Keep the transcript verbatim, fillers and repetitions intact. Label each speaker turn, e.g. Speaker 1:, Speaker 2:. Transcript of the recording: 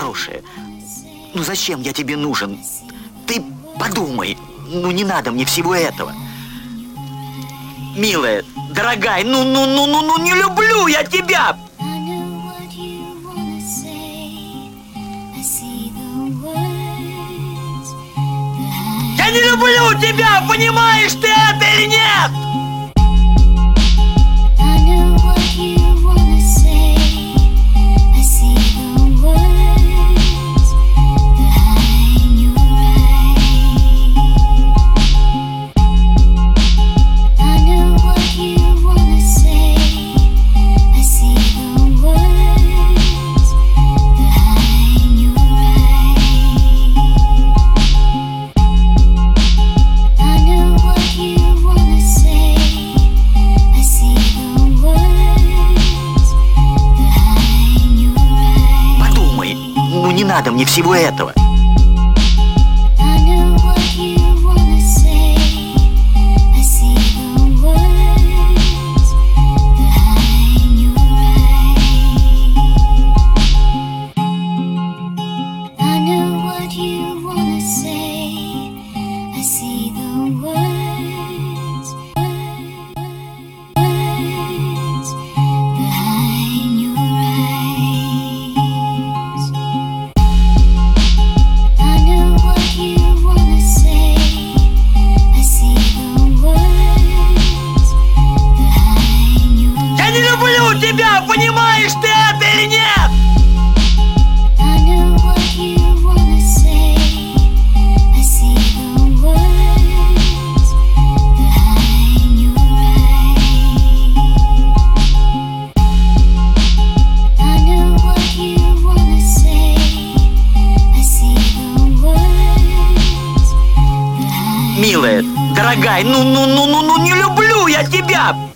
Speaker 1: хорошая, ну зачем я тебе нужен? Ты подумай, ну не надо мне всего этого. Милая, дорогая, ну, ну, ну, ну, ну, не люблю я тебя! Я не люблю тебя, понимаешь ты это или нет? Не надо мне всего этого. Тебя, понимаешь ты это или нет? Милая, дорогая, ну, ну, ну, ну, ну, не люблю я тебя!